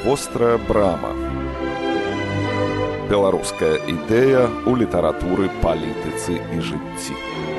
Вострая брама. Беларуская ідэя ў літаратуры, палітыцы і жыцці.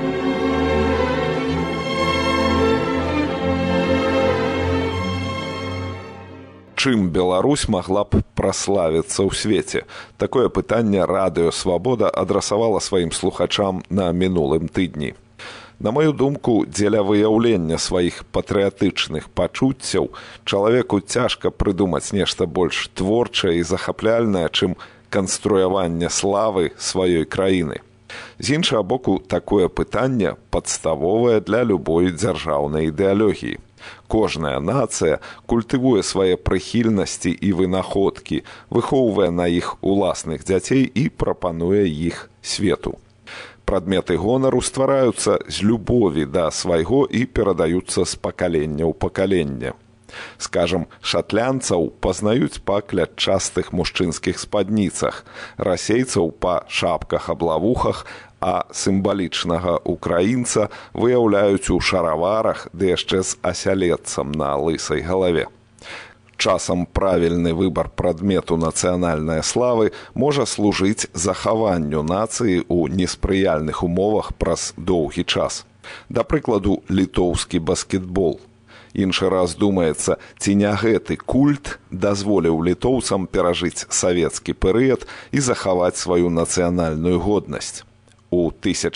Чым Беларусь магла б праславіцца ў свеце? Такое пытанне Радыё Свабода адрасавала сваім слухачам на мінулым тыдні. На маю думку, дзеля выяўлення сваіх патрыятычных пачуццяў чалавеку цяжка прыдумаць нешта больш творчае і захапляльнае, чым канструяванне славы сваёй краіны. З іншага боку, такое пытанне падставовае для любой дзяржаўнай ідэалогіі. Кожная нацыя культывуе свае прыхільнасці і вынаходкі, выхоўвае на іх уласных дзяцей і прапануе іх свету. Прадметы гонару ствараюцца з любові да свайго і перадаюцца з пакалення ў пакаленне. Скажам, шатлянцаў пазнаюць па клятчастых мужчынскіх спадніцах, расейцаў па шапках-аблавухах, а сімвалічнага украінца выяўляюць у шараварах, ды яшчэ з асялеццам на лысай галаве. Часам правільны выбар прадмету нацыянальнай славы можа служыць захаванню нацыі ў неспрыяльных умовах праз доўгі час. Да прыкладу, літоўскі баскетбол. Іншы раз думаецца, ці не гэты культ дазволіў літоўцам перажыць савецкі перыяд і захаваць сваю нацыянальную годнасць. У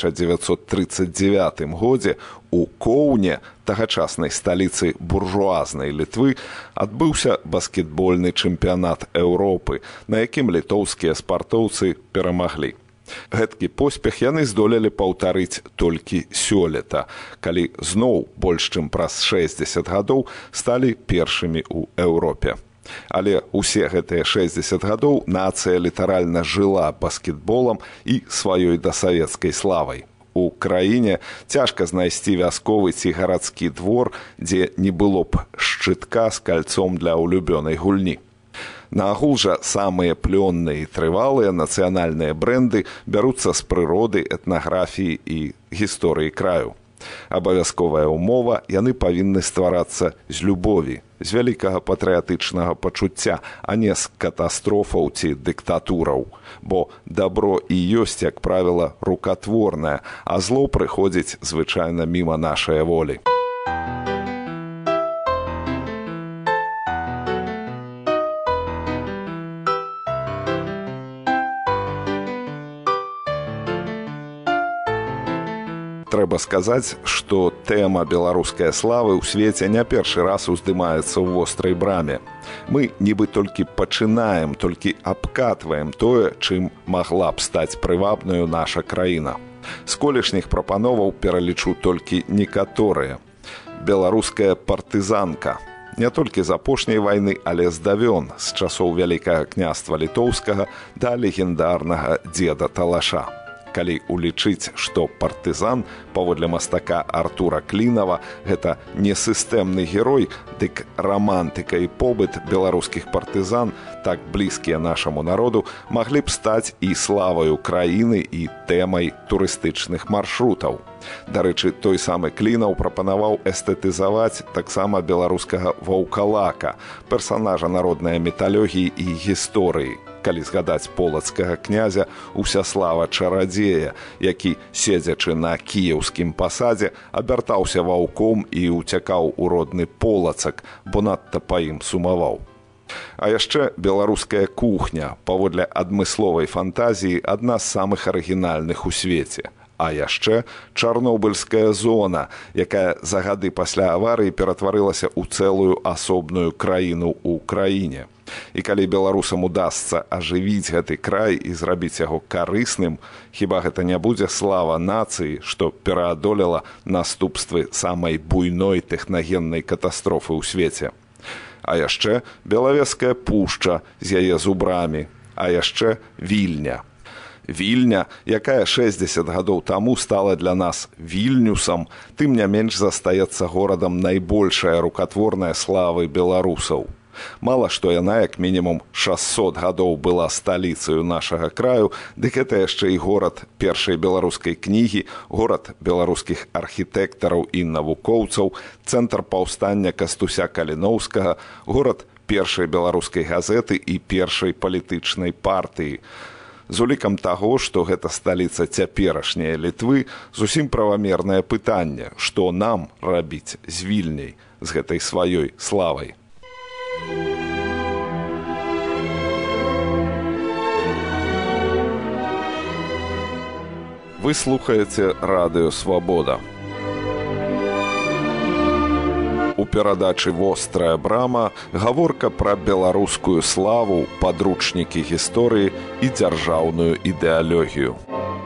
1939 годзе у Коўне, тагачаснай сталіцы буржуазнай Літвы, адбыўся баскетбольны чэмпіянат Еўропы, на якім літоўскія спартоўцы перамаглі. Гэткі поспех яны здолелі паўтарыць толькі сёлета, калі зноў больш чым праз 60 гадоў сталі першымі ў Еўропе. Але ўсе гэтыя 60 гадоў нацыя літаральна жыла баскетболам і сваёй дасавецкай славай. У краіне цяжка знайсці вясковы ці гарадскі двор, дзе не было б шчытка з кальцом для улюбёнай гульні. Наагул жа самыя плённыя і трывалыя нацыянальныя брэнды бяруцца з прыроды, этнаграфіі і гісторыі краю. Абавязковая ўмова, яны павінны стварацца з любові, з вялікага патрыятычнага пачуцця, а не з катастрофаў ці дыктатураў. Бо дабро і ёсць, як правіла, рукатворнае, а зло прыходзіць звычайна міма нашай волі. Трэба сказаць, што тэма беларускай славы ў свеце не першы раз уздымаецца ў вострай браме. Мы нібы толькі пачынаем, толькі абкатваем тое, чым магла б стаць прывабнаю наша краіна. З колішніх прапановаў пералічу толькі некаторыя. Беларуская партызанка. Не толькі з апошняй вайны, але з давён, з часоў Вялікага княства Літоўскага да легендарнага дзеда Талаша. Калі улічыць, што партызан, паводле мастака Артура Клінава, гэта не сістэмны герой, дык рамантыка і побыт беларускіх партызан, так блізкія нашаму народу, маглі б стаць і славаю краіны, і тэмай турыстычных маршрутаў. Дарэчы, той самы Клінаў прапанаваў эстэтызаваць таксама беларускага ваўкалака, персанажа народнай міталогіі і гісторыі. Калі згадаць полацкага князя Усяслава Чарадзея, які, седзячы на кіеўскім пасадзе, абяртаўся ваўком і ўцякаў у родны Полацак, бо надта па ім сумаваў. А яшчэ беларуская кухня, паводле адмысловай фантазіі, адна з самых арыгінальных у свеце. А яшчэ Чарнобыльская зона, якая за гады пасля аварыі ператварылася ў цэлую асобную краіну ў краіне. І калі беларусам удасца ажывіць гэты край і зрабіць яго карысным, хіба гэта не будзе слава нацыі, што пераадолела наступствы самай буйной тэхнагеннай катастрофы ў свеце. А яшчэ Белавежская пушча з яе зубрамі, а яшчэ Вільня. Вільня, якая 60 гадоў таму стала для нас Вільнюсам, тым не менш застаецца горадам найбольшая рукатворная славы беларусаў. Мала што яна, як мінімум, 600 гадоў была сталіцаю нашага краю, дык гэта яшчэ і горад першай беларускай кнігі, горад беларускіх архітэктараў і навукоўцаў, цэнтр паўстання Кастуся Каліноўскага, горад першай беларускай газеты і першай палітычнай партыі. З улікам таго, што гэта сталіца цяперашняй Літвы, зусім правамернае пытанне, што нам рабіць з Вільняй, з гэтай сваёй славай. Вы слухаеце радыё «Свабода». У перадачы «Вострая брама» гаворка пра беларускую славу, падручнікі гісторыі і дзяржаўную ідэалогію.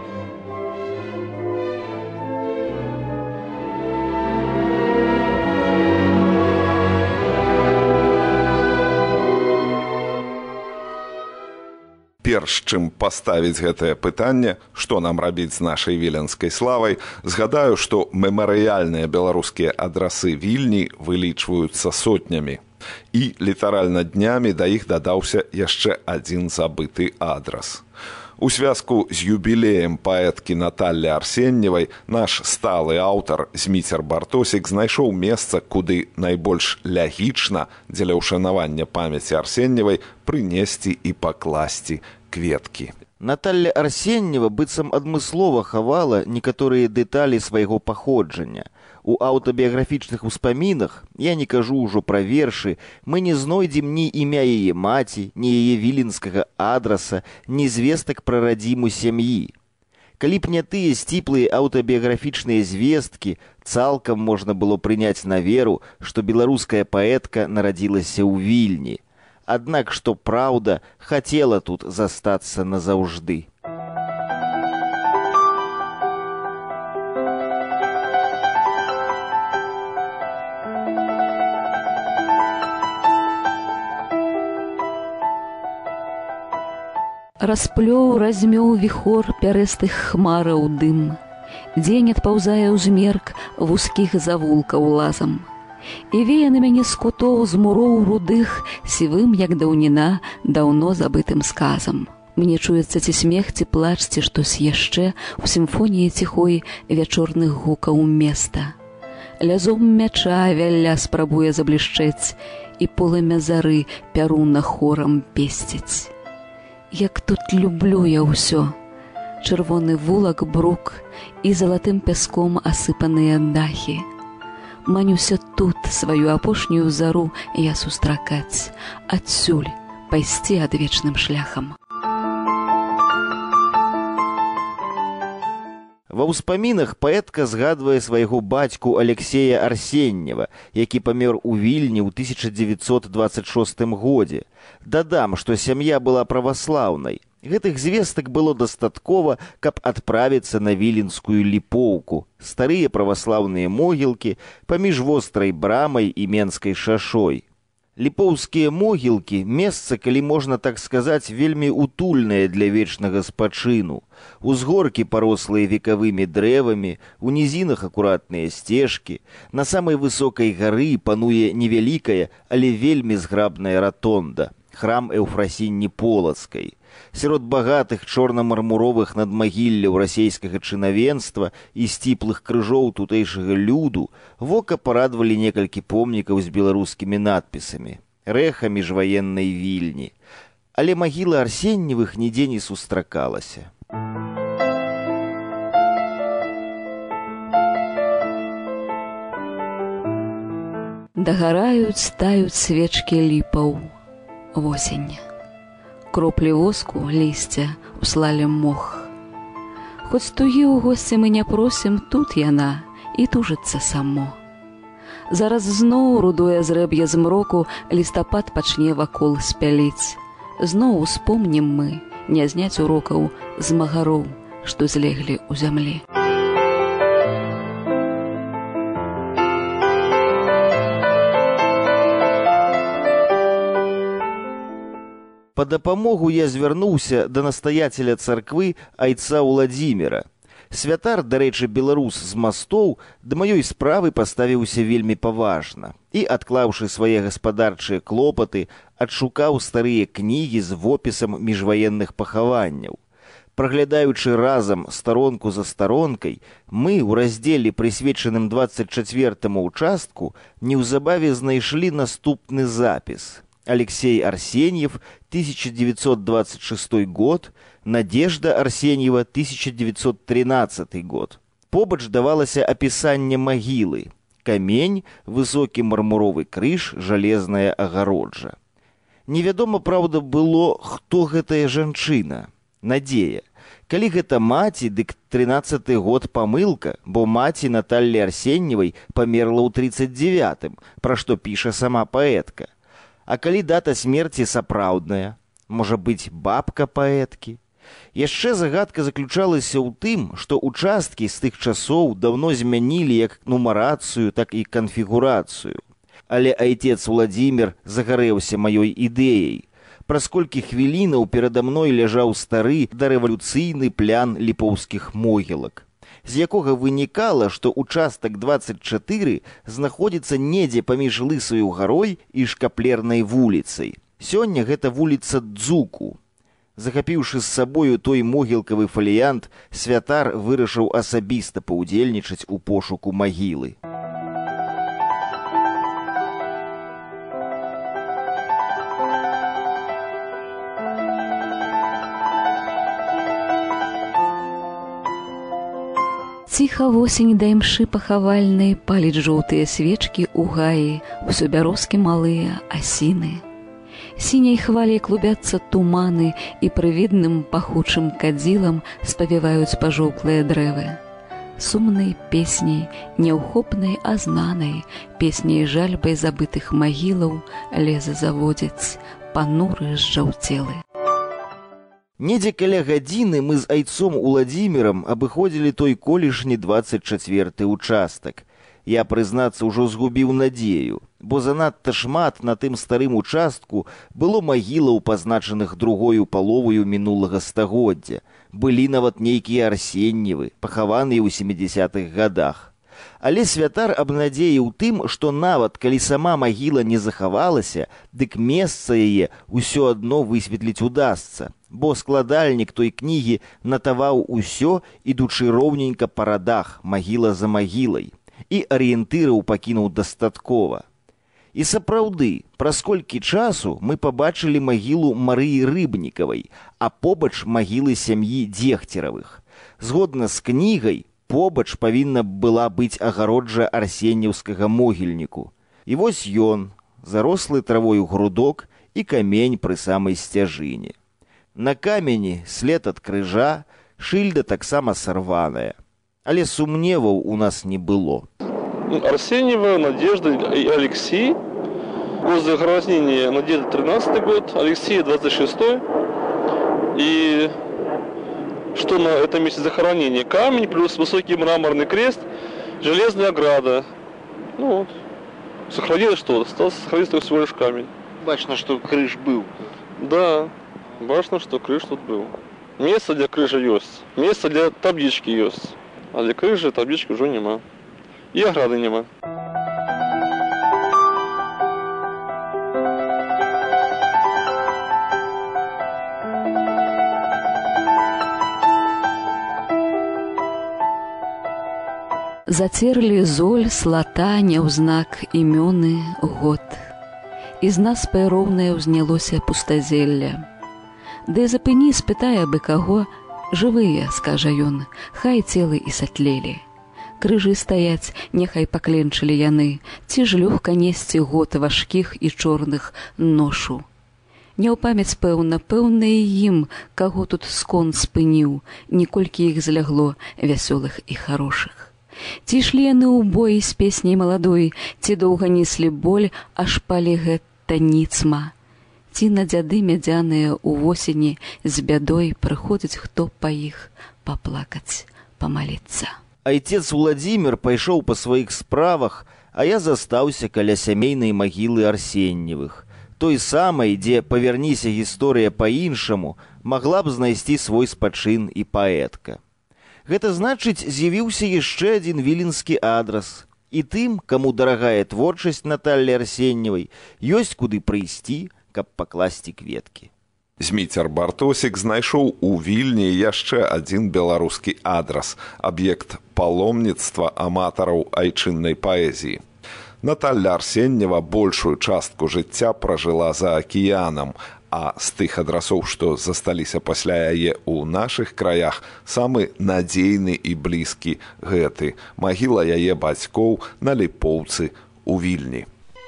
Перш чым паставіць гэтае пытанне, што нам рабіць з нашай віленскай славай, згадаю, што мемарыяльныя беларускія адрасы Вільні вылічваюцца сотнямі. І літаральна днямі да іх дадаўся яшчэ адзін забыты адрас. У звязку з юбілеем паэткі Наталлі Арсеньевай наш сталы аўтар Зміцер Бартосік знайшоў месца, куды найбольш лягічна дзеля ўшанавання памяці Арсеньевай прынесці і пакласці кветкі. Наталля Арсеньева быццам адмыслова хавала некаторыя дэталі свайго паходжання. У аўтабіяграфічных успамінах, я не кажу ўжо пра вершы, мы не знойдзем ні імя яе маці, ні яе віленскага адраса, ні звестак пра радзіму сям'і. Калі б не тыя сціплыя аўтабіяграфічныя звесткі, цалкам можна было прыняць на веру, што беларуская паэтка нарадзілася ў Вільні. Аднак, што праўда, хацела тут застацца назаўжды. Расплёў, размёў віхор пярэстых хмараў дым. Дзень адпаўзае ўзмерк вузкіх завулкаў лазам. І вее на мяне з кутоў з муроў рудых, сівым, як даўніна, даўно забытым сказам. Мне чуецца ці смех, ці плач, ці штось яшчэ у сімфоніі ціхой вячорных гукаў места. Лязом мяча вялля спрабуе заблішчэць, і полымя зары пяруна хорам песціць. Як тут люблю я ўсё. Чырвоны вулак, брук і залатым пяском асыпаныя дахі. Манюся тут сваю апошнюю зару я сустракаць, адсюль пайсці адвечным шляхам. Ва ўспамінах паэтка згадвае свайго бацьку Алексея Арсеньева, які памёр у Вільні ў 1926 годзе. Дадам, што сям'я была праваслаўнай. Гэтых звестак было дастаткова, каб адправіцца на віленскую ліпоўку, старыя праваслаўныя могілкі паміж вострай брамай і менскай шашой. Ліпоўскія могілкі – месца, калі можна так сказаць, вельмі утульнае для вечнага спачыну. Узгоркі парослыя векавымі дрэвамі, у нізінах акуратныя сцежкі. На самай высокай гары пануе невялікая, але вельмі зграбная ратонда – храм Эўфрасіні Полацкай. Сярод багатых чорна-мармуровых надмагілляў расейскага чынавенства і сціплых крыжоў тутэйшага люду вока парадвалі некалькі помнікаў з беларускімі надпісамі, рэха міжваеннай Вільні. Але магіла Арсеньевых нідзе не сустракалася. Дагараюць, таюць свечкі ліпаў. Восень. Кроплі воску, лісця, услалі мох. Хоць тугі ў госці мы не просім, тут яна і тужыцца само. Зараз зноў рудое зрэб'е змроку лістапад пачне вакол спяліць. Зноў успомнім мы не зняць урокаў з магароў, што злеглі ў зямлі. Па дапамогу я звярнуўся да настаяцеля царквы айца Уладзіміра. Святар, дарэчы, беларус з мастоў, да маёй справы паставіўся вельмі паважна і, адклаўшы свае гаспадарчыя клопаты, адшукаў старыя кнігі з вопісам міжваенных пахаванняў. Праглядаючы разам старонку за старонкай, мы ў раздзеле, прысвечаным 24-му ўчастку, неўзабаве знайшлі наступны запіс. Алексей Арсеньев, 1926 год, Надежда Арсеньева, 1913 год. Побач давалася апісанне магілы. Камень, высокі мармуровы крыж, жалезная агароджа. Невядома, праўда, было, хто гэтая жанчына. Надзея. Калі гэта маці, дык 13-й год памылка, бо маці Наталлі Арсеньевай памерла ў 39-м, пра што піша сама паэтка. А калі дата смерці сапраўдная, можа быць, бабка паэткі? Яшчэ загадка заключалася ў тым, што участкі з тых часоў даўно змянілі як нумарацыю, так і канфігурацыю. Але айцец Владзімір загарэўся маёй ідэяй. Праз колькі хвілінаў перада мной ляжаў стары дарэвалюцыйны плян ліпоўскіх могілак, з якога вынікала, што участак 24 знаходзіцца недзе паміж Лысаю гарой і Шкаплернай вуліцай. Сёння гэта вуліца Дзуку. Захапіўшы з сабою той могілкавы фаліянт, святар вырашыў асабіста паўдзельнічаць у пошуку магілы. Ціха восень да імшы пахавальнай паліць жоўтыя свечкі ў гаі, усё бярозкі малыя, асіны. Сіняй хваляй клубяцца туманы і прывідным пахучым кадзілам спавіваюць пажоўклыя дрэвы. Сумнай песняй, няўхопнай, а знанай, песняй жальбай забытых магілаў леза заводзяць пануры зжаўцелы. Недзе каля гадзіны мы з айцом Уладзімірам абыходзілі той колішні 24-й участак. Я, прызнацца, ужо згубіў надзею, бо занадта шмат на тым старым участку было магілаў, пазначаных другою паловаю мінулага стагоддзя. Былі нават нейкія Арсеньевы, пахаваныя ў 70-х гадах. Але святар абнадзеіў тым, што нават калі сама магіла не захавалася, дык месца яе ўсё адно высветліць удасца, бо складальнік той кнігі натаваў усё, ідучы роўненька па радах, магіла за магілай. І арыентыраў пакінуў дастаткова. І сапраўды, праз колькі часу мы пабачылі магілу Марыі Рыбнікавай, а побач магілы сям'і Дзегцеравых. Згодна з кнігай, побач павінна была быць агароджа арсеньеўскага могільніку. І вось ён, зарослы травою грудок і камень пры самай сцяжыне. На камені след ад крыжа, шыльда таксама сарваная. Але сумневаў у нас не было. Арсеньева, Надежда и Алексей. Год захоронения Надежда 13 год, Алексей 26. И что на этом месте захоронения? Камень плюс высокий мраморный крест, железная ограда. Ну вот. Сохранилось что? Осталось сохранить только всего лишь камень. Бачно, что крыж был. Да, бачно, что крыж тут был. Место для крыжа есть. Место для таблички есть. А для крыжи таблички уже нема. И ограды нема. Зацерлі золь, слата, няўзнак, імёны, год. І з нас пайроўнае ўзнялося пустазелля. Ды запыні, спытае бы каго, жывыя, скажа ён, хай целы і сатлелі. Крыжы стаяць, няхай пакленчылі яны, ці ж лёгка несці год важкіх і чорных ношу. Не ў памяць пэўна, пэўна і ім, каго тут скон спыніў, ніколькі іх злягло, вясёлых і харошых. Ці ішлі яны ў бой з песняй маладой, ці доўга неслі боль, аж палі гэта ніцма. Ці на дзяды мядзяныя ў восені з бядой прыходзіць хто па іх паплакаць, памаліцца. Айцец Владзімір пайшоў па сваіх справах, а я застаўся каля сямейнай магілы Арсеньевых. Той самай, дзе, паверніся гісторыя па-іншаму, магла б знайсці свой спачын і паэтка. Гэта значыць, з'явіўся яшчэ адзін віленскі адрас. І тым, каму дарагая творчасць Наталлі Арсеньевай, ёсць куды прыйсці, каб пакласці кветкі. Зміцер Бартосік знайшоў у Вільні яшчэ адзін беларускі адрас – аб'ект паломніцтва аматараў айчыннай паэзіі. Наталля Арсеньева большую частку жыцця пражыла за акіянам, а з тых адрасоў, што засталіся пасля яе ў нашых краях, самы надзейны і блізкі гэты. Магіла яе бацькоў на Ліпоўцы у Вільні.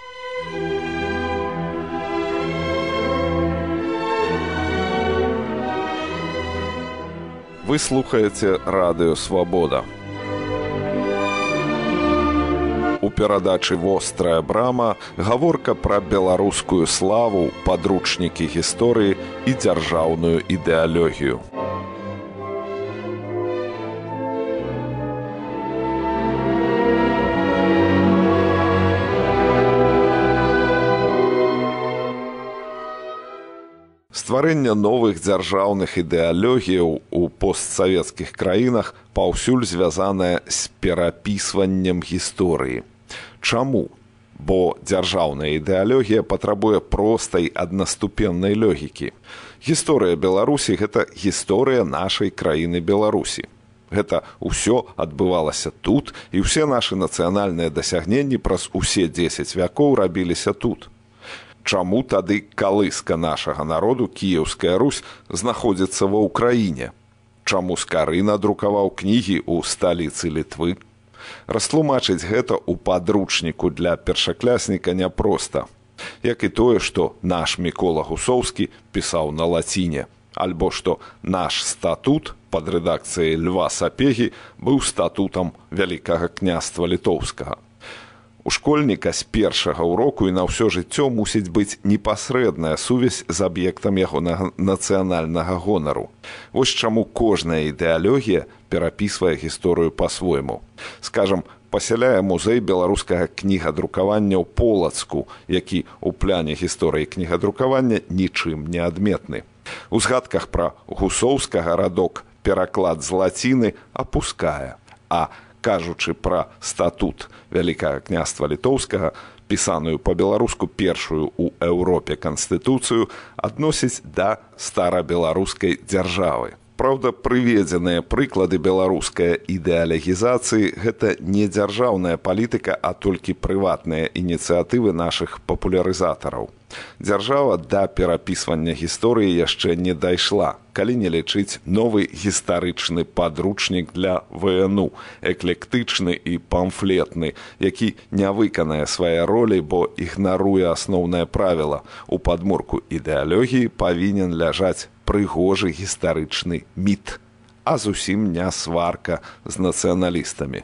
Вы слухаеце радыё «Свабода». У перадачы «Вострая брама» гаворка пра беларускую славу, падручнікі гісторыі і дзяржаўную ідэалогію. Стварэнне новых дзяржаўных ідэалогіяў у постсавецкіх краінах паўсюль звязанае з перапісваннем гісторыі. Чаму? Бо дзяржаўная ідэалогія патрабуе простай аднаступеннай логікі. Гісторыя Беларусі – гэта гісторыя нашай краіны Беларусі. Гэта ўсё адбывалася тут, і ўсе нашы нацыянальныя дасягненні праз усе 10 вякоў рабіліся тут. Чаму тады калыска нашага народу, Кіеўская Русь, знаходзіцца ва ўкраіне? Чаму Скары надрукаваў кнігі ў сталіцы Літвы? Растлумачыць гэта ў падручніку для першаклясніка няпроста. Як і тое, што наш Мікола Гусоўскі пісаў на лаціне, альбо што наш статут пад рэдакцыяй Льва Сапегі быў статутам Вялікага княства Літоўскага. У школьніка з першага ўроку і на ўсё жыццё мусіць быць непасрэдная сувязь з аб'ектам ягонага нацыянальнага гонару. Вось чаму кожная ідэалогія перапісвае гісторыю па-свойму. Скажам, пасяляе музей беларускага кнігадрукавання ў Полацку, які ў пляне гісторыі кнігадрукавання нічым не адметны. У згадках пра Гусоўскага радок пераклад з лаціны апускае, а кажучы пра статут Вялікага княства Літоўскага, пісаную па-беларуску першую ў Еўропе канстытуцыю, адносіць да старабеларускай дзяржавы. Праўда, прыведзеныя прыклады беларускай ідэалогізацыі – гэта не дзяржаўная палітыка, а толькі прыватныя ініцыятывы нашых папулярызатараў. Дзяржава да перапісвання гісторыі яшчэ не дайшла, калі не лічыць новы гістарычны падручнік для ВНУ, эклектычны і памфлетны, які не выканае свае ролі, бо ігнаруе асноўнае правіла. У падмурку ідэалогіі павінен ляжаць прыгожы гістарычны міт, а зусім не сварка з нацыяналістамі.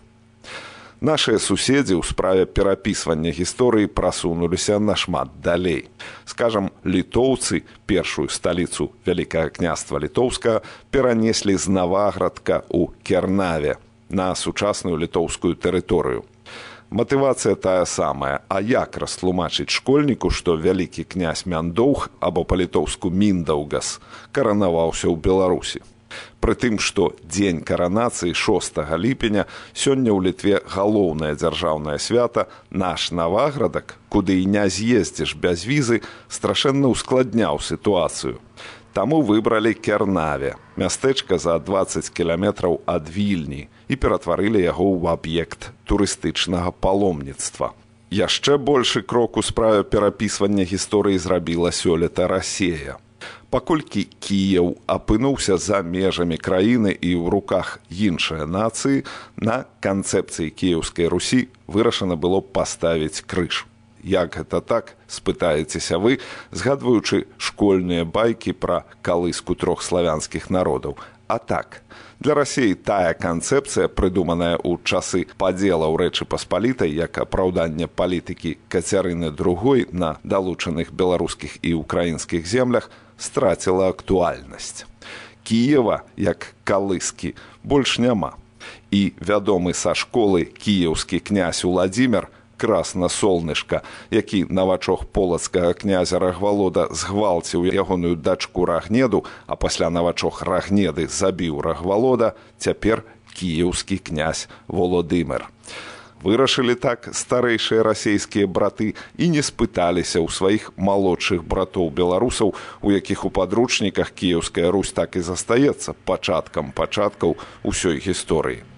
Нашыя суседзі ў справе перапісвання гісторыі прасунуліся нашмат далей. Скажам, літоўцы першую сталіцу Вялікага княства Літоўскага перанеслі з Наваградка ў Кернаве на сучасную літоўскую тэрыторыю. Матывацыя тая самая, а як растлумачыць школьніку, што вялікі князь Мяндоўг, або па-літоўску Міндаўгас, каранаваўся ў Беларусі? Прытым, што дзень каранацыі 6 ліпеня сёння ў Літве галоўнае дзяржаўнае свята, наш Наваградак, куды і не з'ездзіш без візы, страшэнна ускладняў сітуацыю. Таму выбралі Кернаве, мястэчка за 20 кіламетраў ад Вільні, і ператварылі яго ў аб'ект турыстычнага паломніцтва. Яшчэ большы крок у справе перапісвання гісторыі зрабіла сёлета Расія. Паколькі Кіеў апынуўся за межамі краіны і ў руках іншай нацыі, на канцэпцыі Кіеўскай Русі вырашана было паставіць крыж. Як гэта так, спытаецеся вы, згадваючы школьныя байкі пра калыску 3 славянскіх народаў. А так, для Расіі тая канцэпцыя, прыдуманая ў часы падзела ў Рэчы Паспалітай як апраўданне палітыкі Кацярыны II на далучаных беларускіх і украінскіх землях, страціла актуальнасць. Кіева, як калыскі, больш няма. І вядомы са школы кіеўскі князь Уладзімір, Красна Солнышка, які на вачах полацкага князя Рагвалода згвалціў ягоную дачку Рагнеду, а пасля на вачах Рагнеды забіў Рагвалода, цяпер кіеўскі князь Володымир. Вырашылі так старэйшыя расейскія браты і не спыталіся ў сваіх малодшых братоў беларусаў, у якіх у падручніках Кіеўская Русь так і застаецца пачаткам пачаткаў усёй гісторыі.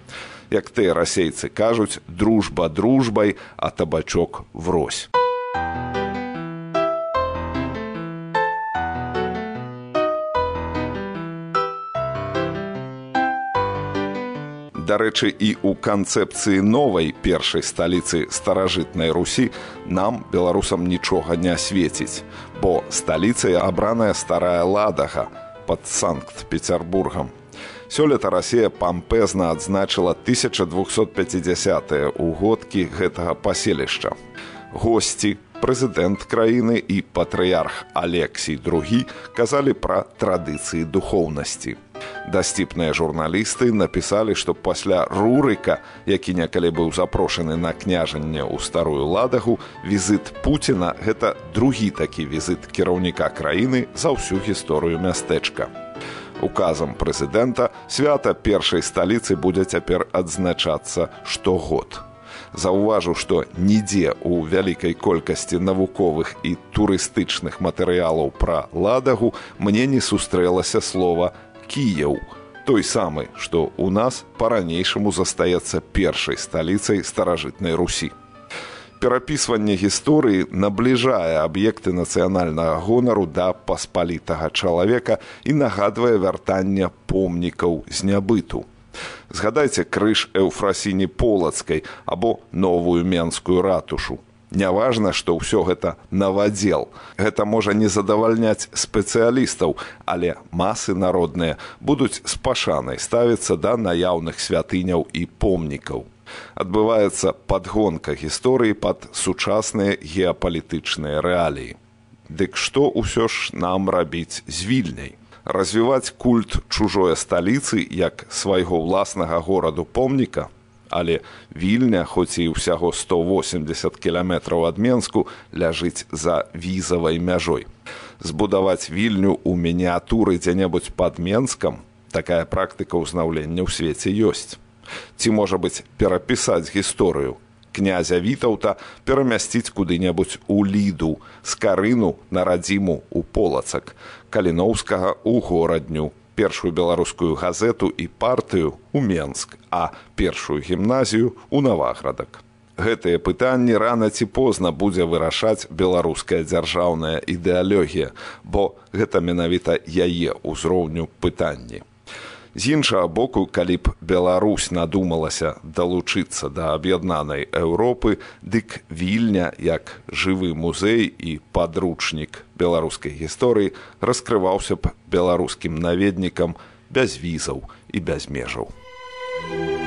Як тыя расейцы кажуць, дружба дружбай, а табачок врозь. Дарэчы, і ў канцэпцыі новай першай сталіцы старажытнай Русі нам, беларусам, нічога не свеціць, бо сталіцай абраная старая Ладага пад Санкт-Петербургам. Сёлета Расія пампезна адзначыла 1250-е ўгодкі гэтага паселішча. Госці, прэзідэнт краіны і патрыярх Алексій II казалі пра традыцыі духоўнасці. Дасціпныя журналісты напісалі, што пасля Рурыка, які некалі быў запрошаны на княжанне ў старую Ладагу, візіт Пуціна – гэта другі такі візіт кіраўніка краіны за ўсю гісторыю мястэчка. Указам прэзідэнта свята першай сталіцы будзе цяпер адзначацца штогод. Заўважу, што нідзе ў вялікай колькасці навуковых і турыстычных матэрыялаў пра Ладагу мне не сустрэлася слова «Кіеў», той самы, што ў нас па-ранейшаму застаецца першай сталіцай старажытнай Русі. Перапісванне гісторыі набліжае аб'екты нацыянальнага гонару да паспалітага чалавека і нагадвае вяртанне помнікаў з нябыту. Згадайце крыж Эўфрасіні Полацкай або новую Менскую ратушу. Няважна, што ўсё гэта навадзел. Гэта можа не задавальняць спецыялістаў, але масы народныя будуць з пашанай ставіцца да наяўных святыняў і помнікаў. Адбываецца падгонка гісторыі пад сучасныя геапалітычныя рэаліі. Дык што ўсё ж нам рабіць з Вільняй? Развіваць культ чужой сталіцы як свайго ўласнага гораду-помніка? Але Вільня, хоць і ўсяго 180 кіламетраў ад Менску, ляжыць за візавай мяжой. Збудаваць Вільню ў мініатуры дзе-небудзь пад Менскам – такая практыка ўзнаўлення ў свеце ёсць. Ці, можа быць, перапісаць гісторыю? Князя Вітаўта перамясціць куды-небудзь у Ліду, Скарыну на радзіму ў Полацак, Каліноўскага ў Горадню, першую беларускую газету і партыю ў Менск, а першую гімназію ў Наваградак. Гэтыя пытанні рана ці позна будзе вырашаць беларуская дзяржаўная ідэалогія, бо гэта менавіта яе ўзроўню пытанні. З іншага боку, калі б Беларусь надумалася далучыцца да аб'яднанай Еўропы, дык Вільня, як жывы музей і падручнік беларускай гісторыі, раскрываўся б беларускім наведнікам без візаў і без межаў.